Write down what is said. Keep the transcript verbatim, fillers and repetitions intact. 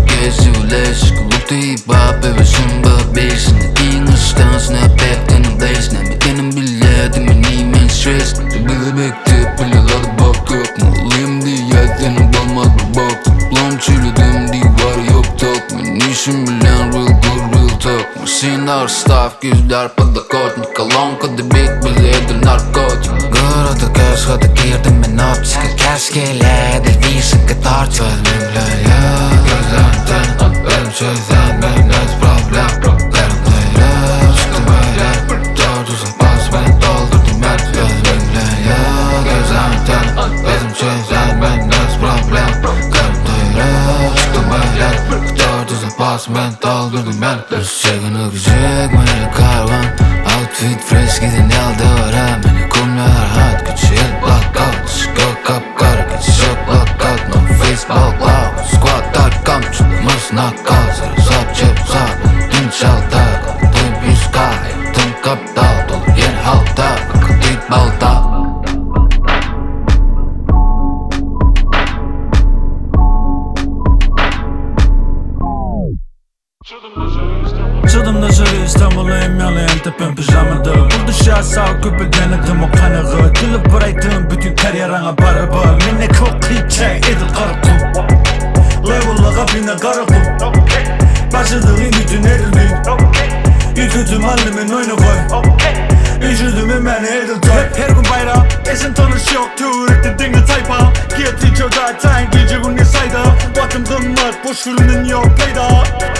gezi uleş Kulukta hip-hop evesin babasın King ıstan snap back in the place Nemekinin biledim en stress Bile bekte pililadı bak yok mu Olayım diye senin balmaz bir bak Toplam çürüdüm divar yok tak Men işim bilen real good real talk Masinler staff gözler padakot Kalonka debek bile edil narkotik Gırada göz hadi girdim ben optika Kerskeyle delvisin katar çözmümle ya Gözlerden benim çözen benim öz problem Lerimlere çıktım öyle Dördüze bas ben doldurdum her gözümle ya Gözlerden benim çözen benim öz problem Lerimlere çıktım öyle Dördüze bas ben doldurdum her Düşeceksin öpecek beni karvan Outfit fresh gidin eldora Beni kumlar hat küçük blackout Çıkıyor kapkara geçiyor blackout No Facebook loud Squad dot com çıkmış knockout Sarı sap cep sap Dün çaltak Tüm yüz kay Tüm kaptal Dolu yeni halta Katit balta Çıdım dışarı İstanbul'u yalayan tepem pijamada Buldu şahsa köpü denedim o kanığı Dili bıraktım bütün kariyerana barabı Minne kıl klipçe edil karıkım Level'lığa bine karıkım Başladığın bütün erildiğin Yükütüm annemin oyunu koy Üşüdüm beni edil toy Her gün bayram esin tanış yok Tuğrette dinle tayfa Giyatı çoğda tayin gece bunu sayda Batım dınmaz boş ürünün yok peyda